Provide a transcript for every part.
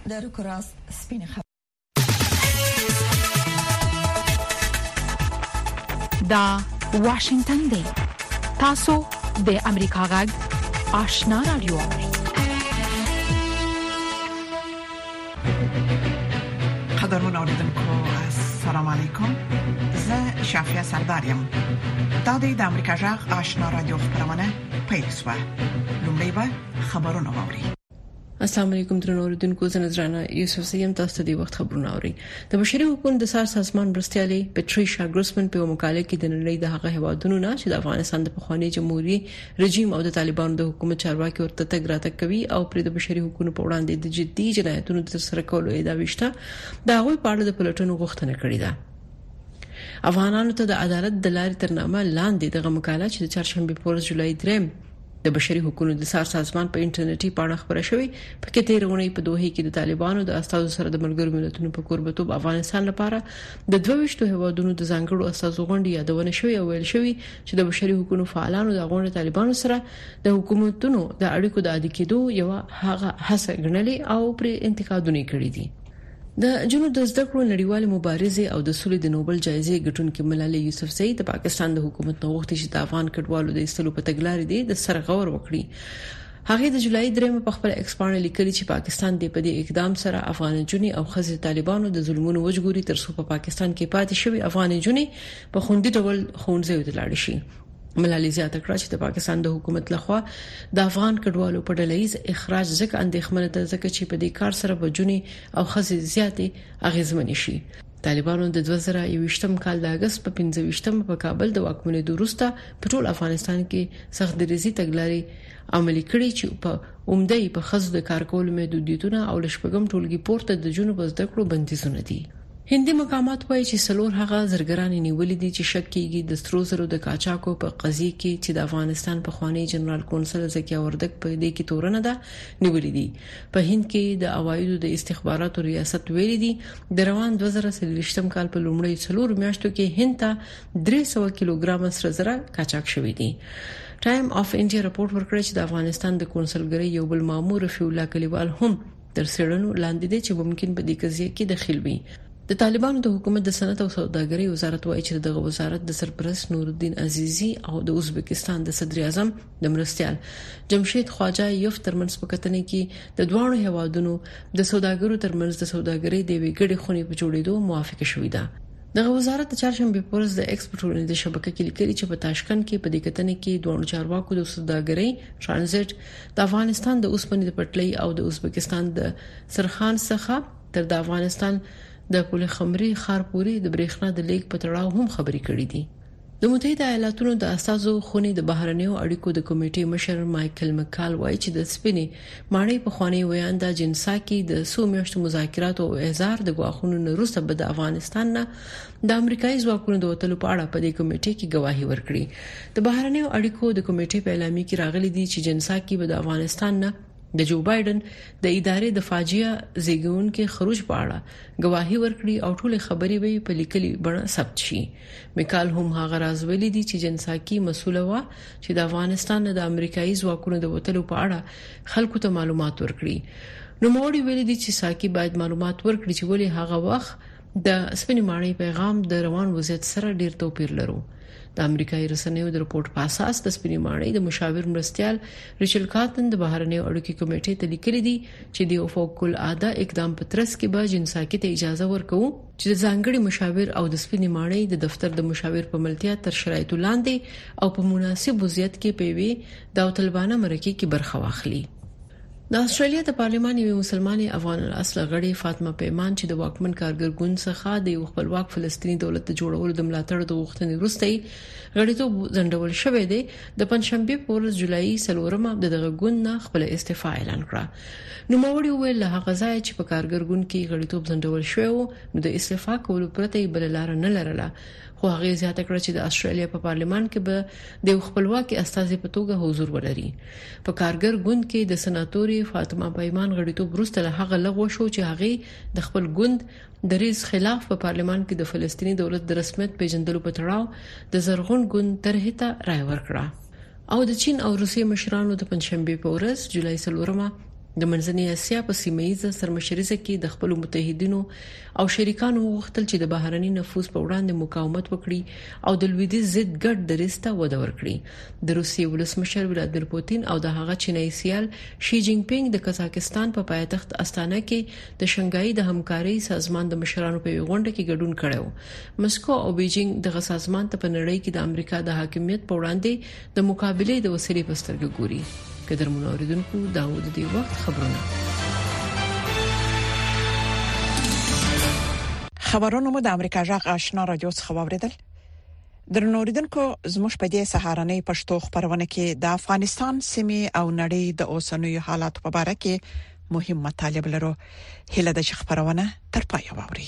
د روکراس سپینه خبر دا واشنگتن دی. تاسو د امریکا غږ آشنا رادیو. قدرمن اوریدونکو السلام علیکم. زه شافیا سردارم. دا د امریکا غږ آشنا رادیو خبرونه پیل شوه. لومړی به خبرونه واوري. السلام علیکم درنو اوریدونکو، زه نذرانه یوسف سیم تاسو ته د وخت خبرونه اوري. د بشري حقوقو د سازمان مرستيالي پټریشا ګروسمن په مقاله کې د نړۍ د هغه هیوادونو نه چې د افغانستان د پخوانی جمهوریت رژیم او د طالبانو د حکومت چارواکي ورته تګ راتګ کوي او پر د بشري حقوقو په وړاندې د جدي جنایتونو د ترسره کولو ادعا وشته دا غوي په اړه د پلټنو غوښتنه کړې ده. افغانانو ته د عدالت د لارې تر نامه لاندې د مقاله چې د چهارشنبه پر جولای 3 د بشري حقوقو د سازمان په انټرنیټي پاڼه خبره شوې په کې تیرونې په دوه کې د طالبانو د استازو سره د ملګرو ملتونو په قربتوب افغانستان لپاره د 22 هیوادونو د ځانګړو استازو غونډې یادونه شوې او ویل شوې چې د بشري حقوقو فعالانو د غونډې طالبانو سره د حکومتونو د اړیکو د عادي کېدو یو هغه هڅه غنلې او پر انتقادونه کړې دي. د جنوب د زده کړو نړیوال مبارزه او د سولې د نوبل جایزې ګټونکې ملالۍ یوسفزۍ د پاکستان د حکومت نو وخت چې د افغان کډوالو د استلو په تګلارې دي د سرغور وکړي. هغه د جولای 3 په خپل ایکسپانډ لیکلي چې پاکستان د په دې اقدام سره افغان جنې او خزې طالبانو د ظلمونو وجګوري تر څو په پاکستان کې پاتې شوی افغان جنې په خوندي ډول خونځي ولاړ شي. ملالۍ زیاته کړه چې د پاکستان د حکومت لخوا د افغان کډوالو په ډلهیز اخراج ځکه اندېښمنه ده ځکه چې په دې کار سره بجونی او خزې زیاتې اغیزمن شي. طالبانو د 2021م کال د اگست په 15م په کابل د واکمنۍ وروسته په ټول افغانستان کې سخت دریزي تګلارې عملي کړې چې په عمده په خزو د کار کول محدودیتونه او لشپګم ټولګي پورته د جنوب زده کړو بندیزونه دي. هندي مقامات وایي چې سلور هغه زرګران نیولې دي چې شک کیږي د سترو زرو د قاچاقو په قضیه کې چې د افغانستان په خوانی جنرال کونسل زکیه وردک په دې کې تورنه ده نیولې دي. په هند کې د اوایدو د استخباراتو ریاست ویلي دي د روان 2023م کال په لومړی څلور میاشتو کې هند ته 300 کیلوګرام سره زره قاچاق شوی دي. ټایم اف انډیا راپور ورکړی چې د افغانستان د کونسلګری یو بل مامور رفیع الله کلیوال هم تر څېړنو لاندې دي چې ممکن په دې قضیه کې دخیل وي. د طالبانو د حکومت د صنعت او سوداګرۍ وزارت وایي چې د وزارت د سرپرست نور الدین عزیزی او د ازبکستان د صدر اعظم د مرستيال جمشید خواجه یو ترمنځ په کتنې کې د دوه هیوادونو د سوداګرو ترمنځ د سوداګرۍ د ویګړې خونې په جوړېدو موافقه شوې ده. د وزارت د چهارشنبه پورز د ایکسپورټونو د شبکې کې لیکلي چې په تاشکند کې په دې کتنې کې دوه چارواکو د سوداګرۍ ترانزیت د افغانستان د اوسپنې د پټلۍ او د ازبکستان د سرخان څخه تر د افغانستان د پل خمري خار پوري د برېښنا د لیک په تړاو هم خبري کړې دي. د متحده ایالاتونو د اساسو خونې د بهرنیو اړیکو د کمیټې مشر مایکل مکال وایي چې د سپینې ماڼۍ په خواني ویاندا جنساکي د سو میاشتو مذاکرات او احزار د غواخونو وروسته د افغانستان نه د امریکایي ځواکونو د وټلو په اړه په دې کمیټې کې گواهی ورکړي. د بهرنیو اړیکو د کمیټې په اعلامیه کې راغلي دي چې جنساکي به د افغانستان نه د جو بایدن د ادارې د فاجعه زیږون کې خروج په اړه گواهی ورکړي او ټول خبري به په لیکلي بڼه ثبت شي. میکال هم هغه راز ویلي دي چې جنساکي مسوله وا چې د افغانستان د امریکایي ځواکونو د وټلو په اړه خلکو ته معلومات ورکړي. نو موري ویلي دي چې ساکي باید معلومات ورکړي چې ولې هغه وخت د سپینې ماڼۍ پیغام د روان وضعیت سره ډیر توپیر لري. د امریکایي رسنیو د رپورت په اساس د سپینې ماڼۍ د مشاور مرستيال ریچل کاتن د بهرنیو اړیکو کمیټې ته لیکلي دي چې د فوق العاده اقدام په ترڅ کې به جنساکي ته اجازه ورکوي چې د ځانګړي مشاور او د سپینې ماڼۍ د دفتر د مشاور په ملتیا تر شرایطو لاندې او په مناسب وضعیت کې پیوي د طالبانو مرکه کې برخه واخلي. د استرالیا د پارلمان یو مسلمانې افغان اصل غړي فاطمه پیمان چې د واکمن کارګر ګوند څخه د خپلواک فلسطینی دولت د جوړولو د ملاتړ د غوښتنې وروسته غړیتوب ځنډول شوې ده. د پنځشنبه په ورځ جولای 4 دغه ګوند نه خپل استعفا اعلان کړه. نو موري ویل له هغه ځای چې په کارګر ګوند کې غړیتوب ځنډول شوی نو د استعفا کولو پرته بل لار نه لرله. خو هغه زیاته کړه چې د استرالیا په پارلمان کې به د خپلواکي استازي په توګه حضور ولري. په کارګر ګوند کې د سناتوري فاطمه پیمان غړیتوب وروسته له هغه لغوه شو چې هغه د خپل ګوند د ریس خلاف په پارلمان کې د فلسطینی دولت د رسمیت پیژندلو په تړاو د زرغون ګوند طرحه ته رائے ورکړه. او د چین او روسیې مشرانو د پنځشنبه په ورځ جولای 4 د منځنۍ اسیا په سیمه سرمشریزه کې د خپل متحدینو او شریکانو غوښتل چې د بهرني نفوذ په وړاندې مقاومت وکړي او د لویدیځ ضد ګډ دریسته وده ورکړي. د روسیې ولسمشر ولادیمیر پوتین او د هغه چینایي سیال شي جین پینګ د قزاقستان په پایتخت استانه کې د شنګای د همکاري سازمان د مشرانو په غونډه کې ګډون کړو. مسکو او بیجینګ د سازمان ته په نړۍ کې د امریکا د حاکمیت په وړاندې د مقابله د وسیلې په سترګه ګوري. قدرمن اوریدونکو داود دی وخت خبرونه مو د امریکا جغ آشنا رادیو څخه واوریدل. درنو اوریدونکو زموږ په دې سهارنۍ پښتو خبرونه کې د افغانستان سیمې او نړۍ د اوسنوي حالات په اړه کې مهم مطالب لرو. هله د خبرونه تر پای واوري.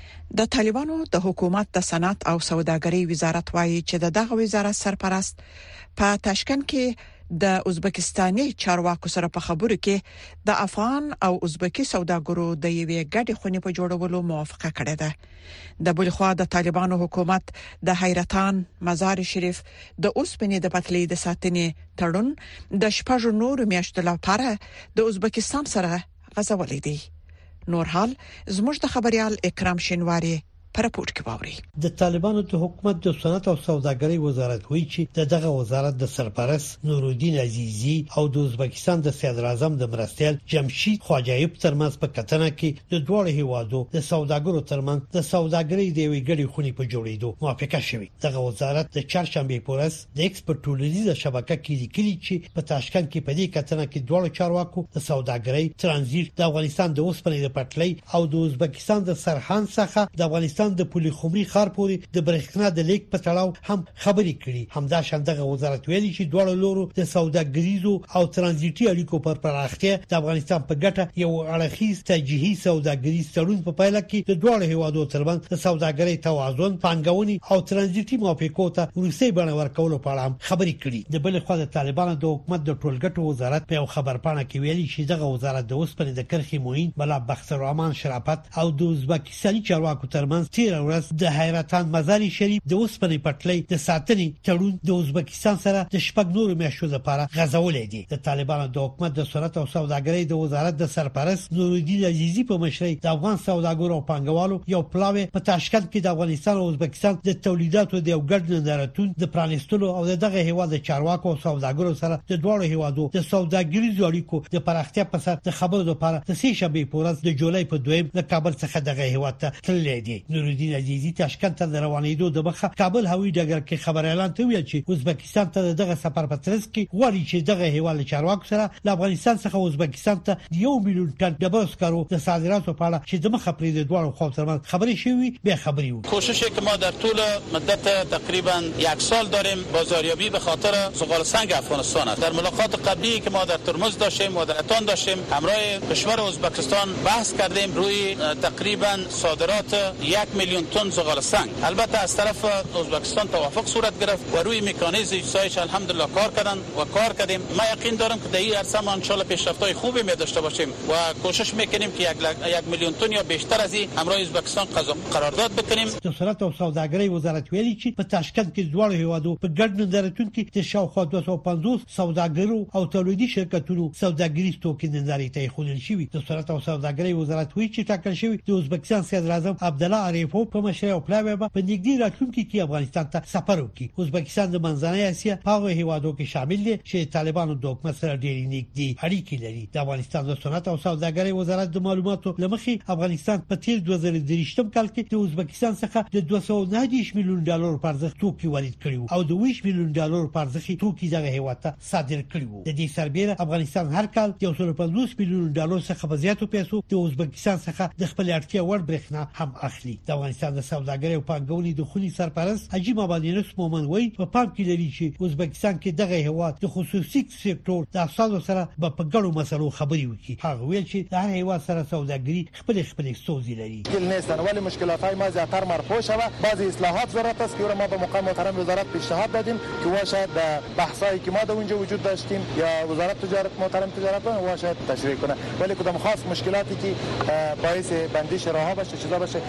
د طالبانو د حکومت د صنعت او سوداګرۍ وزارت وايي چې دغه وزارت سرپرست په تاشکند کې د ازبکستاني چارواکو سره په خبرو کې د افغان او ازبکی سوداګرو د یوې ګډې خونې په جوړولو موافقه کړې ده. د بلخوا د طالبانو حکومت د حیرتان، مزار شریف د اوسپنې د پټلۍ د ساتنې تړون د شپږ نور میاشتو لپاره د ازبکستان سره غځولې دي. نور حال زموږ د خبريال اکرام شینواری پر راپور کې باوري. د طالبانو د حکومت د صنعت او سوداګرۍ وزارت وایي چې دغه وزارت د سرپرست نورالدین عزیزی او د ازبکستان د صدر اعظم د مرستیال جمشید خواجایب ترمنځ په کتنه کې د دوه هیوادو د سوداګرو ترمنځ د سوداګرۍ د یوې ګډې خونې په جوړېدو موافقه شوه. دغه وزارت د چهارشنبه پورس د ایکسپورت ټولنیزه شبکه کې لیکلي چې په تاشکند کې په دې کتنه کې دوه چارواکو د سوداګرۍ ترانزیت د افغانستان د اوسپنې د پټلۍ او د ازبکستان د سرحد څخه د افغانستان د پولي خمري خار پورې د برېښنا د لیک په تړاو هم خبرې کړي. همدا شاندغه وزارت ویلي چې دوه لورو د سوداګریزو او ترانزیتي اړیکو پر پراختیا د افغانستان په ګټه یو اړخیز توجیهي سوداګریز تړون په پایله کې د دوه هیوادو ترمنځ د سوداګرۍ توازن، پانګونې او ترانزیتي موافقو ته روسي بڼه ورکولو په اړه هم خبرې کړي. د بل خوا د طالبانو د حکومت د ټولګټو وزارت په خبرپاڼه کې ویلي چې دغه وزارت د اوسپنې د کرخي موین بلا بختر الرحمن شرافت او د ازبکستاني چارواکو ترمنځ تیر ورځ د حیرتان مزار شریف د اوسپنې پټلۍ د ساتنې تړون د ازبکستان سره د شپږ نورو میاشتو لپاره غځولې دي. د طالبانو د حکومت د صنعت او سوداګرۍ د وزارت د سرپرست نورالدین عزیزی په مشرۍ د افغان سوداګرو او پانګوالو یو پلاوی په تاشکند کې د افغانستان او ازبکستان د تولیداتو د یو ګډ نندارتون د پرانستلو او دغه هیواد د چارواکو او سوداګرو سره د دوه هیوادو د سوداګریزو اړیکو د پراختیا په سر د خبرو لپاره د سې شنبه پورز د جولای په 2 د کابل څخه دغه هیواد ته تللی دی. نورالدین عزیزی تاشکند ته روانېدو د مخه کابل هوایي ډګر کې خبر اعلان ته ویل چې ازبکستان ته دغه سفر په ترڅ کې غواړي چې دغه هیواد چارواکو سره له افغانستان څخه ازبکستان ته 1 میلیون ټن ډبرو سکرو د صادراتو په اړه چې د مخه پرې د دوه خو ترمنځ خبرې شوې به خبرې وو. کوششی که ما در طول مدت تقریبا 1 سال داریم بازاریابی به خاطر زغال سنگ افغانستان است. در ملاقات قبلی که ما در ترمز داشتیم و در اتان داشتیم همراه کشور ازبکستان بحث کردیم روی تقریبا صادرات 1 میلیون تن زغال سنگ. البته از طرف ازبکستان توافق صورت گرفت و روی مکانیزم اجرایش الحمدلله کار کردیم. ما یقین دارم که در این عرصه ما ان شاء الله پیشرفت‌های خوبی می داشته باشیم و کوشش میکنیم که 1 میلیون تن یا بیشتر از این همراه ازبکستان قرارداد بکنیم. د صنعت او سوداګرۍ وزارت ویلي چې په تاشکند کې دوه هیوادو په ګډ نندارتون کې د شاوخوا 250 سوداګرو او تولیدي شرکتونو سوداګریز توکي نندارې ته خلل شوی. د صنعت او سوداګرۍ وزارت وایي چې ټاکل شوی د ازبکستان صدر اعظم عبدالله عریفو په مشرۍ او پلاوی په نږدې راتلونکي کې افغانستان ته سفر وکړي. ازبکستان د منځنۍ اسیا په هغه هیوادو کې شامل دي چې طالبانو د حکومت سره ډېری نږدې اړیکې لري. د افغانستان د صنعت او سوداګرۍ وزارت د معلوماتو لمخې افغانستان په تیر 2023 کال کې د ازبکستان څخه د 290 میلیون ډالر په ارزښت توکي وارد کړي او د 20 میلیون ډالر په ارزښت توکي دغه هیواد ته صادر کړي. د دې سربېره افغانستان هر کال 150 میلیون ډالر څخه په زیاتو پیسو د ازبکستان څخه د خپل اړتیا وړ برېښنا هم اخلي. د افغانستان د سوداګرۍ او پانګونې د خوني سرپرست حاجی مبادینس مومن وایي په پام کې لري چې ازبکستان کې دغه هیواد د خصوصي سکتور د افسانو سره په ګډو مسلو خبرې وکړي. هغه ویل چې د هر هیواد سره سوداګري خپل ستونزې لري. نیستن ولی مشکلات‌های ما زیاتر مرفوع شود. بعضی اصلاحات ضرورت است که ما به مقام محترم وزارت پیشنهاد دادیم که واشه در بحثایی که ما در اونجا وجود داشتیم یا وزارت تجارت محترم تجارت واشه تشریح کنه. ولی کدام خاص مشکلاتی که باعث بندش راه‌ها باشه چیزا باشه تو مشکل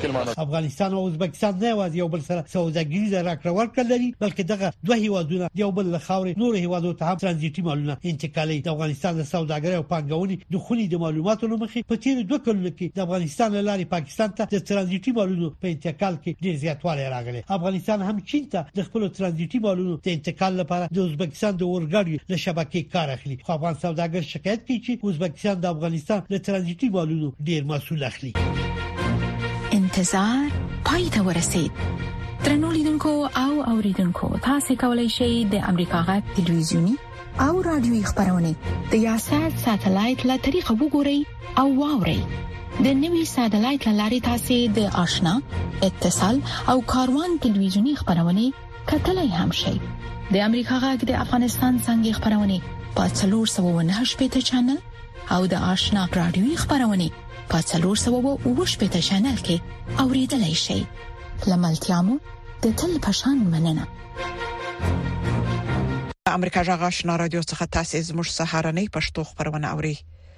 مشکل مانه. افغانستان او ازبکستان نه یوازې یو بل سره سوداګریزه راکړه ورکړه لري بلکې دغه دوه هیوادونه یو بل له خاورې نور هیوادو ته هم ترانزیتي مالونه انتقالي. د افغانستان د سوداګرۍ او پانګونې د خوني د معلوماتو لمخې په تیر 2 کلونو کې د افغانستان لاري پاکستان ته د ترانزیتي مالونو په انتقال کې ډیر زیاتوالی راغلی. افغانستان هم چین ته د خپل ترانزیتي مالونو د انتقال لپاره د ازبکستان د اورګاډي له شبکې کار اخلي. خو افغان سوداګر شکایت کوي چې ازبکستان د افغانستان له ترانزیتي مالونو ډیر مسؤل اخلي. انتظار پای ته ورسید. ترنو لیدونکو او اوریدونکو تاسو کولی شئ د امریکا غږ ټلویزیونی او رادیوي خبرونه د یاشات ساتلایت له طریقو وګورئ او واورئ. د نوي ساتلایت لاري تاسو د آشنا اتصال او کاروان ټلویزیونی خبرونه کتلای هم شئ. د امریکا غږ د افغانستان څنګه خبرونه په 398 چینل او د آشنا رادیوي خبرونه په 408 چینل کې اوریدلای شئ. لملتيامو د تل پشان مننه. امریکا جغ آشنا رادیو څخه تاسو زموږ سهارنۍ پښتو خبرونه اوري.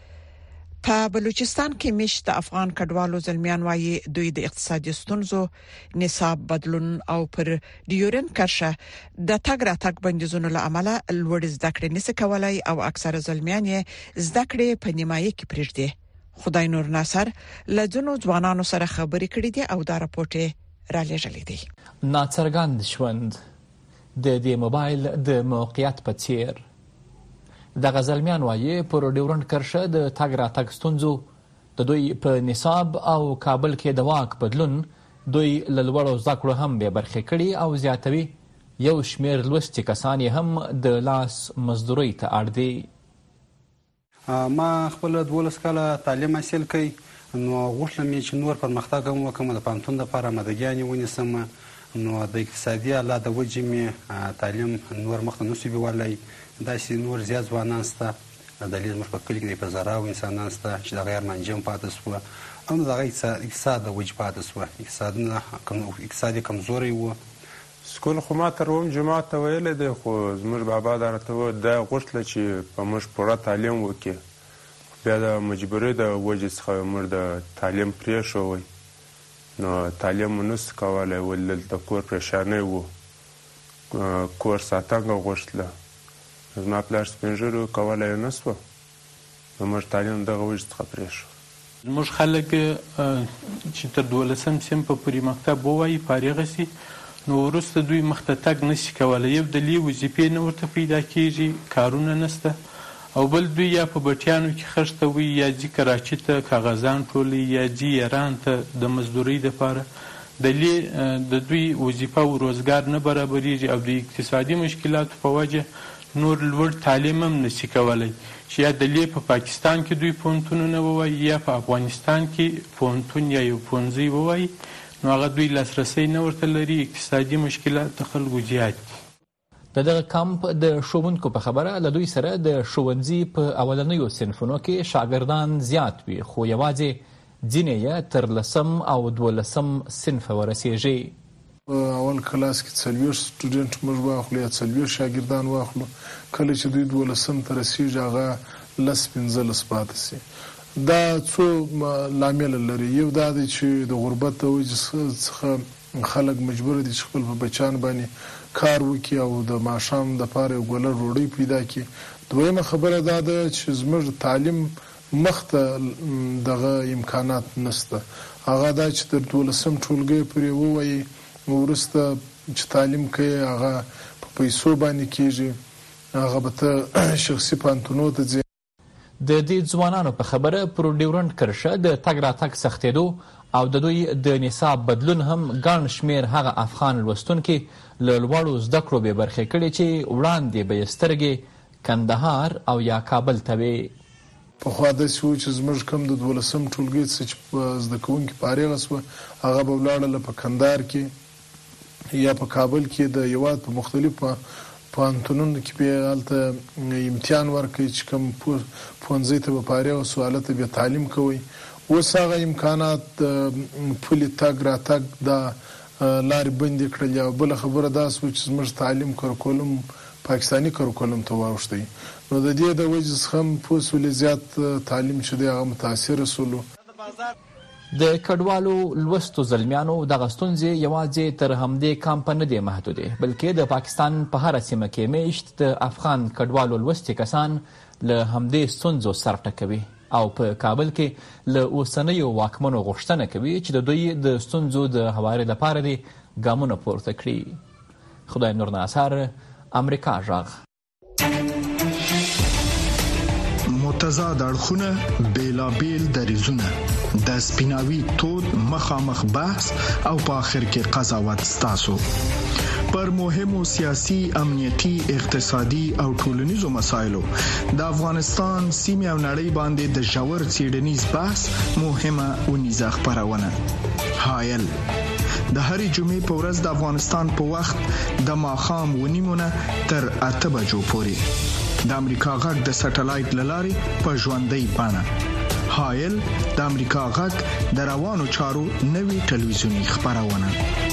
په بلوچستان کې مشت افغان کډوالو زلمیان وايي دوی د اقتصادي ستونزو نصاب بدلون او پر ډیورن کرشه د تګ راتګ بندیزونو له امله لوړ زده کړې نس کولای او اکثره زلمیان یې زده کړې په نیمایي کې پریږدي. خدای نور ناصر لجنو ځوانانو سره خبرې کړې دي او دا راپورټ را لېږلې دي. ناڅرګند ژوند د دې موبایل د موقعیت په څیر د غزلمیان وايي پر ډیورن کرشه د تګ راتګ ستونزو د دوی په نصاب او کابل کې د واک بدلون دوی لوړو ذکر هم به برخه کړي او زیاتوي. یو شمیر لوستي کسان هم د لاس مزدوري ته اړ دي. ما خپل 12 کاله تعلیم حاصل کړ نو غوښتم چې نور پرمختګ وکړم د پانتون لپاره مدګیانې ونیسم نو د اقتصادي حالت د وجې مې تعلیم نور مخته نشو بیولای. داسې نور زیات ځوانان سته د لیز مخ په کلی کې په زراو انسانان سته چې د غیر منجم پاتې شو او د اقتصاد د وجې پاتې شو. اقتصادي کمزوري و. سکول خو ما تر وم جماعت ته ویلې دی خو زموږ بابا درته دا غوښتل چې په موږ پوره تعلیم وکړي. بیا د مجبورۍ د وجې څخه موږ د تعلیم پرېښوی نو تعلیم مو نسو کولی ولې د کور پریشانۍ و. کور ساتنګه غوښتله زما پلار سپین ږیري کولی یې نه سوه نو موږ تعلیم دغه وجې څخه پرېښو. زموږ خلک چې تر 12 صنف پورې مکتب ووایي فارغ شي نو وروسته دوی مخته تګ نشي کولی. یو د لې وظیفې نه ورته پیدا کېږي کارونه نشته او بل دوی یا په بټیانو کې خښته وي یا ځي کراچي ته کاغذان ټولوي یا ځي ایران ته د مزدورۍ دپاره. د لې د دوی وظیفه او روزګار نه برابرېږي او د اقتصادي مشکلاتو په وجه نور لوړ تعلیم هم نشي کولی چې یا د لې په پاکستان کې دوی پوهنتونونه ووایي یا په افغانستان کې پوهنتون یا یو پوهنځی ووایي نو هغه دوی لاسرسی نه ورته لري. اقتصادي مشکلات د خلکو زیات دي. دغه کمپ د ښوونکو په خبره له دوی سره د ښوونځي په اولنیو صنفونو کې شاګردان زیات وي خو یوازې ځینې یې تر 10 او 12 صنف ورسیږي. اول کلاس کې 40 سټوډنټ موږ واخلو یا 40 شاګردان واخلو کله چې دوی 12 ته رسیږي هغه 15 پاتې شي. دا څو لامل لري. یو دا دی چې د غربت د وجې څخه خلک مجبور دي چې خپل په بچان باندې کار وکړي او د ماښام د پاره ګوله روړی پیدا کړي. دویمه خبره دا ده چې زموږ تعلیم مخته دغه امکانات نشته. هغه دا چې تر 12 ټولګي پورې ووایي ورسته چې تعلیم کوي هغه په پیسو باندې کېږي هغه به ته شخصي پانتونو ته ځي. د دې ځوانانو په خبره پر ډیورنډ کرښه د تګ راتګ سختېدو او د دوی د نصاب بدلون هم ګڼ شمیر هغه افغان لوستونکي له لوړو زده کړو بې برخې کړي چې وړاندې به یې سترګې کندهار او یا کابل ته وې. پخوا داسې و چې زموږ کوم د 12 ټولګي څخه چې زده کوونکي فارغه شوه هغه به ولاړله په کندهار کې یا په کابل کې د هېواد په مختلفو پوهنتونونو کې به هلته امتحان ورکوي چې کوم پوهنځي ته به فارغه شو هلته بیا تعلیم کوئ. اوس هغه امکانات پولي تګ راتګ دا لارې بندې کړلې او بله خبره دا شوه چې زموږ تعلیم کریکولم پاکستاني کریکولم ته واوښتی نو د دې د وجې څخه هم پوه شولې زیات تعلیم چې دی هغه متاثره شولو. د کډوالو لوستو زلمیانو د غستونځي یوازې تر همدې کمپ نه دی محدوده بلکې د پاکستان په هر سیمه کې میشت د افغان کډوالو لوستي کسان له همدې ستونزو سر ټکوي او په کابل کې له اوسنیو واکمنو غوښتنه کوي چې د دوی د ستونزو د هواري لپاره دي ګامونه پورته کړي. خدای نور ناصر، امریکا غږ. متضاد اړخونه، بیلابیل دریزونه، د سپیناوي تود مخامخ بحث او په آخر کې قضاوت ستاسو پر مهمو سیاسي، امنیتي، اقتصادي او ټولنیزو مسایلو د افغانستان سیمه او نړۍ باندې د ژور څېړنیز بحث مهمه ونیزه خبرونه. هایل د هرې جمعې په ورځ د افغانستان په وخت د ماښام 9 تر 8 بجو پورې د امریکا غږ د سټلایټ لارې په ژوندۍ بڼه. هایل د امریکا غږ د روانو چارو نوي ټلویزیونی خبرونه.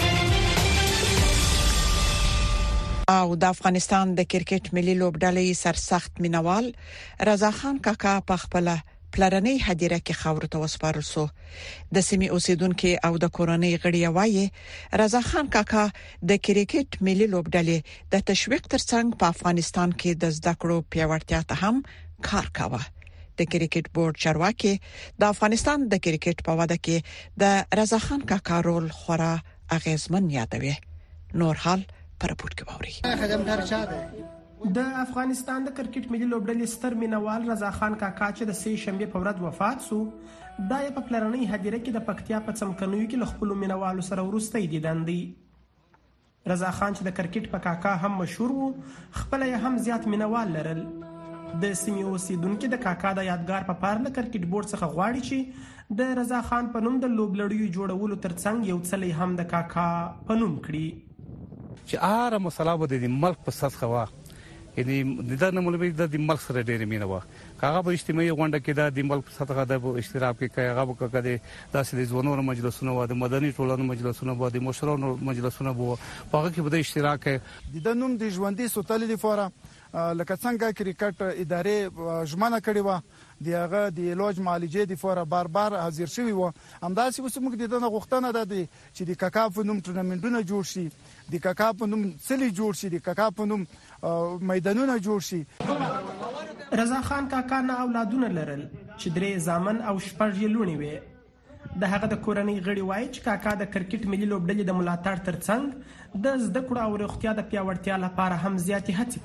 او د افغانستان د کرکټ ملي لوبډلې سرسخت مینوال رضا خان کاکا په خپل پلرنۍ هدیره کې خاور ته وسپارل سو. د سیمې اوسیدونکو او د کورنۍ غړي وایي رضا خان کاکا د کرکټ ملي لوبډلې د تشویق ترڅنګ په افغانستان کې د زده کړو پیاوړتیا ته هم کار کاوه. د کرکټ بورډ چارواکي د افغانستان د کرکټ په وده کې د رضا خان کاکا رول خورا اغیزمن یادوي. نور حال پر پورت کې ووري. خدمتګار چا ده د افغانستان د کرکټ ملي لوبډلې ستر مینوال رضا خان کاکا چې د سې شنبه په ورځ وفات شو، د په پلرنۍ هدیره کې د پکتیا په څمکنیو کې له خپل مینوالو سره ورسته دیدن دي. رضا خان چې د کرکټ په کاکا هم مشهور وو، خپل یې هم زیات مینوال لرل. د سیمې اوسیدونکو د کاکا د یادګار په پارله کرکټ بورډ څخه غواړي چې د رضا خان په نوم د لوبلړیو جوړولو ترڅنګ یو څلې هم د کاکا په نوم کړي چې هر مسله به د ملک په سطح وا یعنی د نمولوي د ملک سره ډېر مینه وا. هغه په اجتماعي غونډه کې د ملک په سطح د اشتراک کې هغه وکړي د ځوانانو مجلسونه و د مدني ټولنو مجلسونه و د مشرانو مجلسونه و هغه کې به اشتراک د نوم د ژوندۍ سوتل لپاره لکه څنګه کرکټ ادارې ژمنه کړې و د هغه د علاج معالجې لپاره بار حاضر شوی و. همداسې اوس موږ د دغه غوښتنه ده چې د کاکا په نوم ټورنمنټونه جوړ شي، د کاکا په نوم سلی جوړ شي، د کاکا په نوم میدانونه جوړ شي. رضا خان کاکا نه اولادونه لرل چې 3 زامن او 6 یې لونی وي. د هغه د کورنۍ غړي وایي چې کاکا د کرکټ ملي لوبډلې د ملاتړ ترڅنګ د زده کړو او روغتیا د پیاوړتیا لپاره هم زیاتې هڅې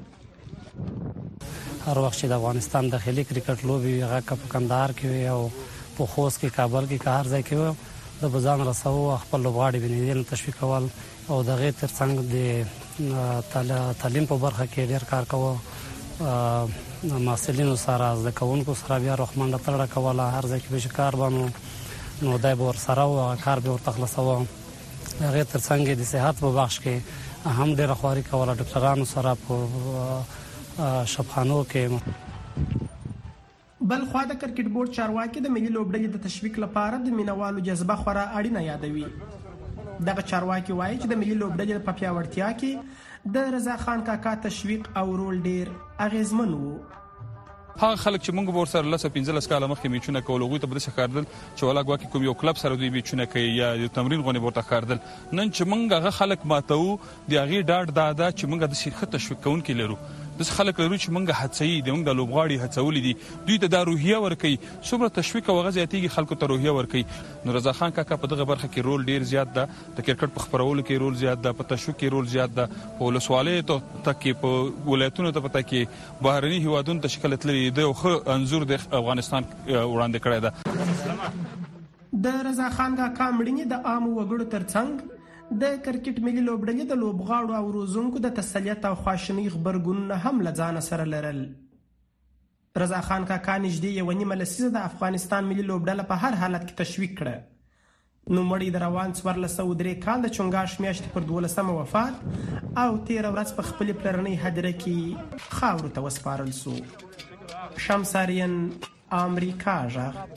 کولې. هر وخت چې د افغانستان داخلي کرکټ لوبي هغه په کندهار کې او په خوست کې، کابل کې، هر ځای کې د بزان رسو خپل لوبغاړي بنیدل تشویق کول او دغه ترڅنګ د تعلیم په برخه کې ډېر کار کوو. مسؤلینو سره د کوونکو سره بیا روخمنډه تړه کوله، هر ځای کې به شکار باندې نو دای بور سره او کار به ورته خلاصو. هغه ترڅنګ د صحت په بخش کې هم ډېر خواري کوله، ډاکټرانو سره په شفاخانو کې. بل خو د کرکټ بورډ چارواکي د ملي لوبډلې د تشویق لپاره د مینوالو جذبه خورا اړینه یادوي. دغه چارواکي وایي چې د ملي لوبډلې په پیاوړتیا کې د رضا خان کاکا تشویق او رول ډیر اغیزمن وو. هغه خلک چې موږ ورسره 15 کال مخکې میچونه کول، هغه ته به څه کاردل چې ولا غواکي کوم یو کلب سره دوی میچونه کوي یا د تمرین غونې ورته کاردل. نن چې موږ هغه خلک ماتو دی هغه ډاډ دادا چې موږ د شیخه تشویق کوونکې لرو. د خلک لرو چې موږ هڅوي د موږ لوبغاړي هڅولې دي، دوی ته د روحیه ورکي، څومره تشویق او غزياتي خلکو ته روحیه ورکي. نو رضا خان کاکا په دغه برخه کې رول ډیر زیات ده، د کرکټ په خبرولو کې رول زیات ده، په تشویق کې رول زیات ده، په ولسوالۍ ته کې په ولایتونو ته پته کې بهرني هیوادونو ته شکل تللی دی او خو انزور د افغانستان وړاندې کړی ده. د رضا خان کاکا مړینه د عام وګړو ترڅنګ د کرکټ ملي لوبډلې د لوبغاړو او روزونکو د تسلیت او خواشینۍ خبرګونونه هم لځان سره لرل. رضا خان کاکا نږدې یو نیمه لسیزه د افغانستان ملي لوبډله په هر حالت کې تشویق کړه. نو مړی د روان 1403 کال د چنګاښ میاشتې پر 12 وفات او 13 ورځ په خپل پلرنۍ هدیره کې خاور ته وسپارل سو. شمساریان، امریکا غږ.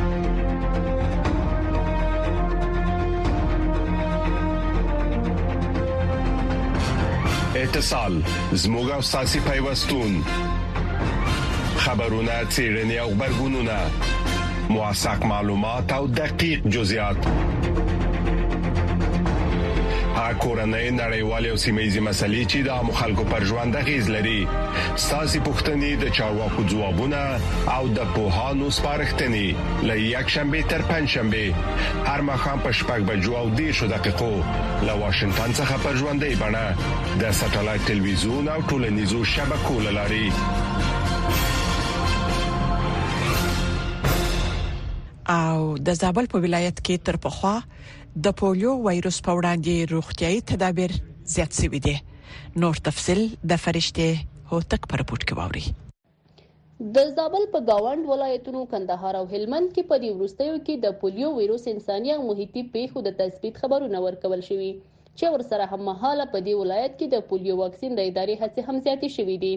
اتصال زموږ او ساسي پیوستون خبرونه، څېړنې او خبرګونونه موثق معلومات او دقیق جزئیات. کورنۍ نړیوالې او سیمه‌یزې مسلې چې د مخالکو پر ژوند غیز لري. ساسي پښتنې د چارواکو ځوابونه او د پوهانو سپارښتنې لې یک شنبه تر پنځشنبه هر مخام په 6:10 له واشنگټن څخه پر ژوندۍ بڼه د ساتلایت ټلویزیون او ټولنیزو شبکو لاري. او د زابل په ولایت کې تر پخوا د پولیو وایروس په وړاندې روغتيایي تدابیر زیات شوي دي. نور تفصيل د فرشته هوتک پر رپورت کې ووري. د زابل په گاوند ولایتونو کندهار او هلمند کې په دې وروستیو کې د پولیو وایروس انساني او محیطي پیښو د تثبیت خبرونه ورکول شوي چې ورسره هم مهاله په دې ولایت کې د پولیو واکسین د ادارې هڅې هم زیاتې شوي دي.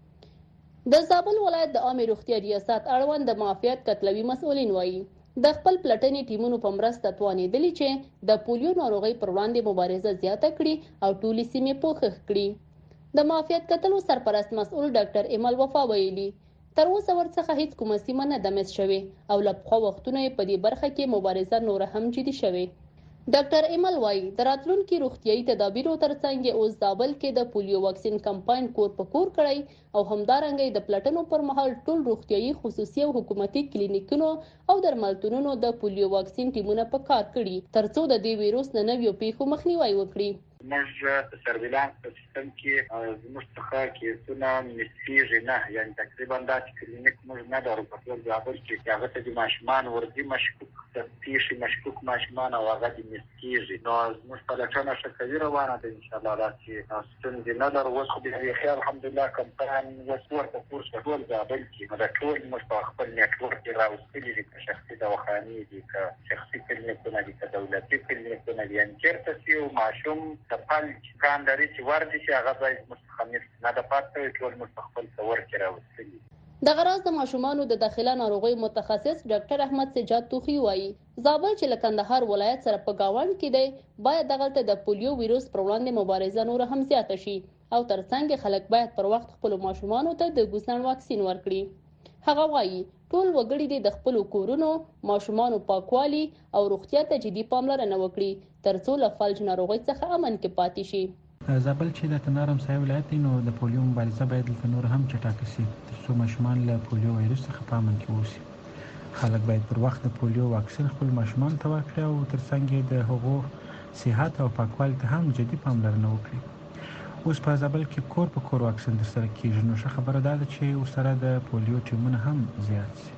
د زابل ولایت د عامه روغتیا ریاست اړوند د معافیت قتلوي مسؤلین وایي د خپل پلټنې ټیمونو په مرسته توانېدلې چې د پولیو ناروغۍ پر وړاندې مبارزه زیاته کړي او ټولې سیمې پوښښ کړي. د معافیت قتلو سرپرست مسؤل ډاکټر ایمل وفا ویلي تر اوسه ورڅخه هیڅ کومه سیمه نه ده مس شوې او له پخوا وختونو په دې برخه کې مبارزه نور هم جدي شوې. ډاکټر ایمل وایي د راتلونکي روغتيایي تدابیرو ترڅنګ اوس زابل کې د پولیو واکسین کمپاین کور په کور کړی او همدارنګه د پلټنو پر مهال ټول روغتيایي خصوصي او حکومتي کلینیکونو او درملتونونو د پولیو واکسین ټیمونه په کار کړي ترڅو د دې وایروس نه نویو پیښو مخنیوي وکړي. موږ سرویلانس په سیستم کې زموږ څخه کیسونه نسبیږي نه، یعنی تقریبا داسې کلینیک موږ نه لرو په ټول زابل کې چې هغه ته د ماشومان ورځي مشکوک پیښې مشکوک ماشومان او هغه د نسبیږي. نو زموږ پلټنه ښه کوي روانه ده انشاءالله. داسې ستونزې نه لرو. اوس خو بخیر الحمدلله کمپاین اوس ورته کورس په ټول زابل کې نو د ټول موږ په خپل نیټورک کې راوستلي دي، که شخصي دواخانې دي، که شخصي کلینیکونه دي، که دولتي کلینیکونه دي. یعنې چېرته چې یو ماشوم خپل کان لري چې ورته چې هغه باید مستخمس نه د پاتې ټول مستقبل څور کې راوستلي. د غراض د ماشومانو د داخله ناروغي متخصص ډاکټر احمد سجاد توخی وایي زابل چې له کندهار ولایت سره په گاوند کې دی باید دغلته د پولیو وایروس پر وړاندې مبارزه نور هم زیاته شي او ترڅنګ خلک باید پر وخت خپل ماشومانو ته د ګوسن واکسین ورکړي. هغه وایي ټول وګړي د خپل کورونو ماشومانو پاکوالي او روغتیا ته جدي پاملرنه وکړي ترڅو له فلج ناروغي څخه امن کې پاتې شي. زابل چې د تنارم سای ولایت نو د پولیو مبارزه باید له نور هم چټکه شي ترڅو ماشومان له پولیو وایروس څخه په امن کې اوسي. خلک باید پر وخت د پولیو واکسین خپل ماشومان ته ورکړي او ترڅنګ د هغو صحت او پاکوالي ته هم جدي پاملرنه وکړي. اوس په زابل کې کور په کور واکسین ترسره کیږي نو ښه خبره ده چې ورسره د پولیو ټیمونه هم زیات شي.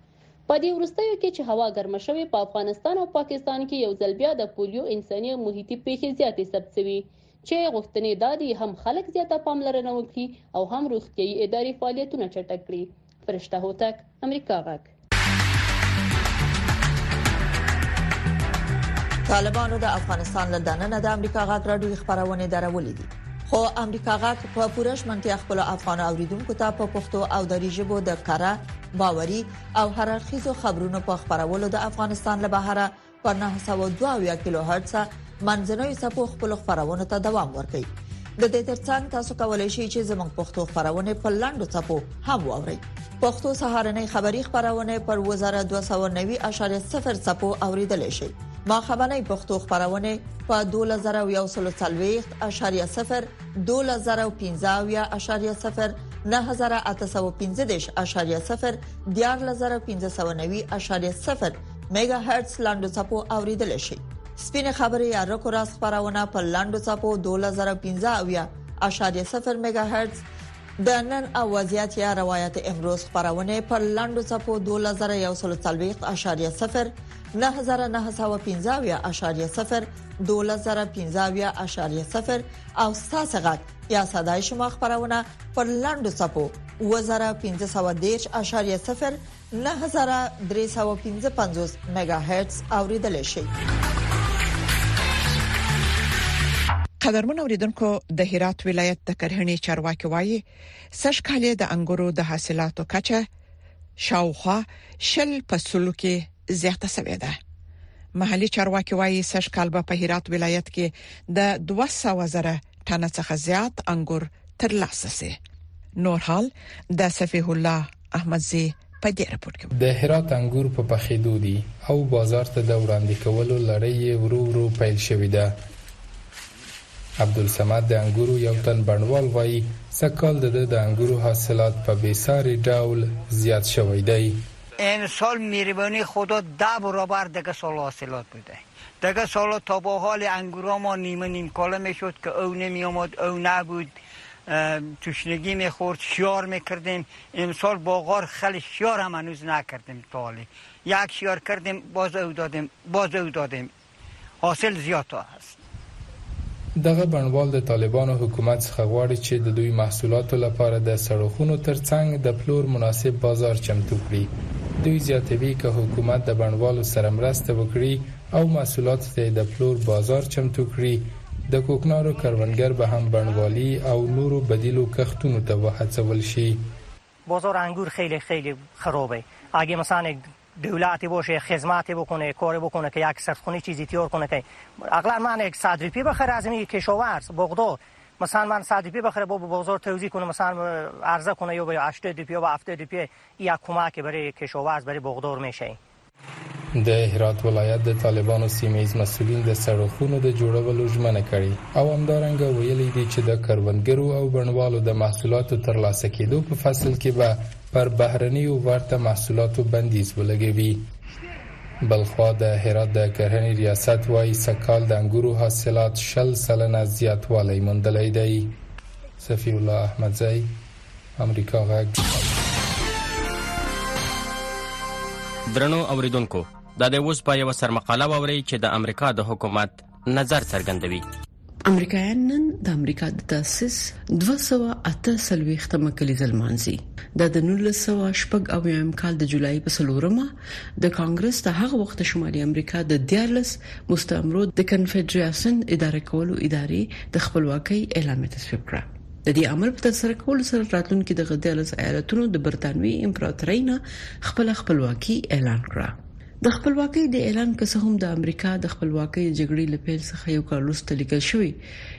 په دې وروستیو کې چې هوا ګرمه شوې په افغانستان او پاکستان کې یو ځل بیا د پولیو انساني او محیطي پیښې زیاتې ثبت شوي چې غوښتنې دادي هم خلک زیاته پاملرنه وکړي او هم روغتيایي ادارې فعالیتونه چټک کړي. فرشته هوتک، امریکا غږ. طالبانو د افغانستان له دننه د امریکا غږ راډیو خبرونه درولې دي، خو امریکا غږ په پوره شمنتیا خپل افغان اوریدونکو ته په پښتو او دری ژبه د کاره باوري او هررخیزو خبرونو په خبرولو د افغانستان له بهره پر 902 کیلو هرتز منځنوي صفو خپل خبرونه ته دوام ورکوي. د دې ترڅنګ تاسو کولای شئ چې زموږ پښتو خبرونه په لاندو صفو هم واورئ. پښتو سهارنۍ خبری خبرونه پر 1290.0 صفو اوریدل شي. ما خبرنۍ پښتو خبرونه په 2040.0 2015.0 9815.0 14590.0 میگا هرتز لاندو صفو اوریدل شي. سپینه خبري یا رکو راس خبرونه په لاندو صفو 2015.0 میگا هرتز د نن اوازيات یا روایت امروز خبرونه په لاندو صفو 2140.0 9915.0 2015.0 او ساسغت یا صداي شما خبرونه پر لاندو صفو 1510.0 9355 میگا هرتز اوریدل شي. قدرمن اوریدونکو د هرات ولایت د کرهڼې چارواکي وایي سږ کال د انګورو د حاصلاتو کچه شاوخوا 10 فصلو کې زیاته شوې ده. محلي چارواکي وایي سږ کال په هرات ولایت کې د 200,000 ټنه څخه زیات انګور ترلاسه شي. نور حال د صفیح الله احمدزي په دې راپور کې. د هرات انګور په پخېدو دي او بازار ته د وړاندې کولو لړۍ ورو ورو پیل شوې ده. عبدالصمد د انګورو یو تن بڼوال وایي سږکال د انګورو حاصلات په بېساري ډول زیات شوی دی. امسال مهربانی خدا 10 برابر دیگه سال حاصلات بوده. دیگه سال تا با حال انگورا ما نیم کاله میشد که او نمی آمد او نبود، تشنگی میخورد، شیار میکردیم. امسال باغار خیلی شیار هم هنوز نکردیم تا حالی. یک شیار کردیم باز او دادیم. حاصل زیاد هست. دغه بڼوال د طالبانو حکومت څخه غواړي چې د دوی محصولاتو لپاره د سړکونو ترڅنګ د پلور مناسب بازار چمتو کړي. دوی زیاتوي که حکومت د بڼوالو سره مرسته وکړي او محصولات ته د پلور بازار چمتو کړي، د کوکنارو کروندګر به هم بڼوالي او نورو بدیلو کښتونو ته وهڅول شي. بازار انگور خیلی خیلی خرابه. اگه مثلا دولتی باشه خدماتی بکنه، کاری بکنه که یک سرخونی چیزی تیار کنه که اغلب من 100 روپیه بخره از این کشاورز بغداد، مثلا من 100 روپیه بخره با بازار توزیع کنه، مثلا عرضه کنه یا به 80 روپیه یا 70 روپیه، یک کمک برای کشاورز برای بغداد میشه. د هرات ولایت د طالبانو سیمه‌یز مسؤلین د سړکونو د جوړولو ژمنه کړې او همدارنګه ویلي دي چې د کروندګرو او بڼوالو د محصولاتو ترلاسه کېدو په فصل کې به پر بهرنیو ورته محصولاتو بندیز ولګوي. بلخوا د هرات د کرهنې ریاست وايي سږکال د انګورو حاصلات 60% زیاتوالی موندلی دی. صفی الله احمدزی، امریکا غږ. درنو اوریدونکو، دا د اوس په یو سرمقاله ووري چې د امریکا د حکومت نظر څرګندوي. امریکایان نن د امریکا د تاسیس 248 کلیزه لمانځي. د 1980 کال د جولای په 4 د کانګرس د هغه وخت شمالي امریکا د 14 مستعمرو د کنفدراسیون اداره کولو ادارې د خپلواکۍ اعلان تصویب کړ. د دې عمل په تر کولو سره راتلونکي د 14 ایالتونو د برتانوي امپراتورۍ نه خپلواکي اعلان کړه. د خپلواکۍ د اعلان کسه هم د امریکا د خپلواکۍ جګړې لپاره څخه یو کال وروسته لیکل شوی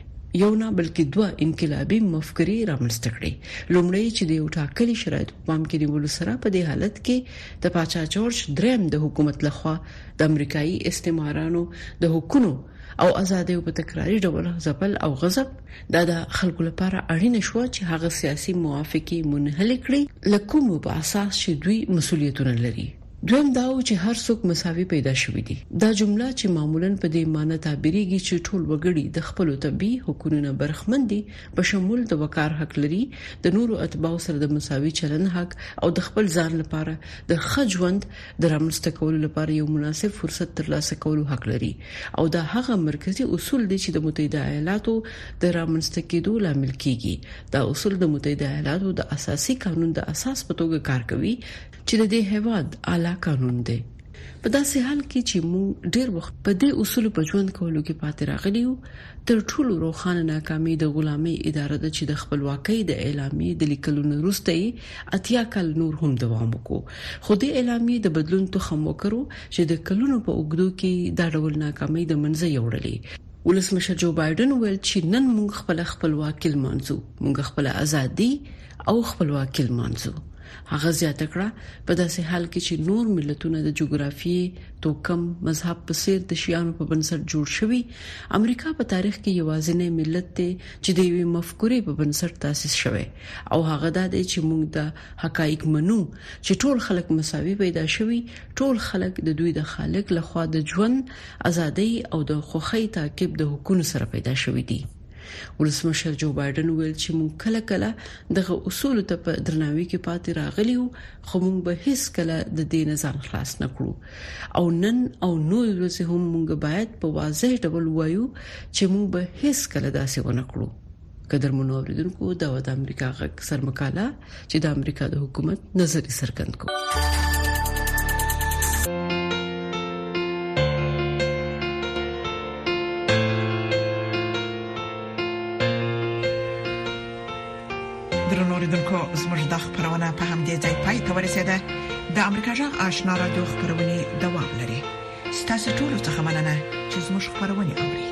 یو نه بلکې دوه انقلابي مفکورې رامنځته کړې. لومړی چې د یو ټاکلي شرایطو په پام کې نیولو سره په دې حالت کې د پاچا جورج دریم د حکومت لخوا د امریکایي استعمارانو د حقوقو او ازادیو په تکراري ډول ځپل او غصب د خلکو لپاره اړینه شو چې هغه سیاسي موافقه منحل کړي لکه په اساس چې دوی مسولیتونه لري. دویم دا چې هر څوک مساوي پیدا شوی دي. دا جمله چې معمولاً په دې معنی تعبیرېږي چې ټول وګړي د خپل طبي حقوقو نه برخمن دي، په شمول د وقار حق لري، د نورو اتباعو سره د مساوي چلن حق او د خپل ځان لپاره د ښه ژوند د رامنځته کولو لپاره یو مناسب فرصت ترلاسه کولو حق لري. او دا هغه مرکزی اصول دي چې د متحده ایالاتو د رامنځته کېدو لامل کیږي. دا اصول د متحده ایالاتو د اساسي قانون د اساس په توګه کار کوي چې د دې هیواد اعلی قانون دی. په داسې حال کې چې موږ ډېر وخت په دې اصول په ژوند کولو کې پاتې راغلي یو، تر ټولو روښانه ناکامي د غلامۍ اداره د چې د خپلواکۍ د اعلامیې د لیکلو وروسته 80 کال نور هم دوام وکړو. خو د اعلامیې د بدلون تخم وکړو چې د کلونو په اوږدو کې دا ډول ناکامي د منځه یوړلې. ولسمشر جو بایدن ویل چې نن موږ خپلواکي لمانځو، موږ خپل ازادي او خپلواکي لمانځو. هغه زیاته کړه په داسې حال کې چې نور ملتونه د جغرافیې، توکم، مذهب په څیر د شیانو په بنسټ جوړ شوي، امریکا په تاریخ کې یوازینی ملت دی چې د یوې مفکورې په بنسټ تاسیس شوی او هغه دا دی چې موږ د حقایق منو چې ټول خلک مساوي پیدا شوي، ټول خلک د دوی د خالق لخوا د ژوند، ازادۍ او د خوښۍ تعقیب د حقوقو سره پیدا شوي دي. ولسمشر جو بایدن ویل چې موږ کله کله دغه اصول ته په درناوي کې پاتې راغلی یو، خو موږ به هیڅ کله د دې نظام خلاص نکړو او نن او نور ورځې هم موږ باید په واضح ډول وایو چې موږ به هیڅ کله داسې ونه کړو. قدرمنو اوریدونکو، دا د امریکا غږ سرمقاله چې د امریکا د حکومت نظر څرګند کړ. درنوریدونکو، زموږ د خبرونه په همدې ځای پای ته ورسیده. د امریکا جغ آشنا رادیو خبرونه دوام لري. ستاسو ټول څه مننه چې زموږ خبرونه اوري.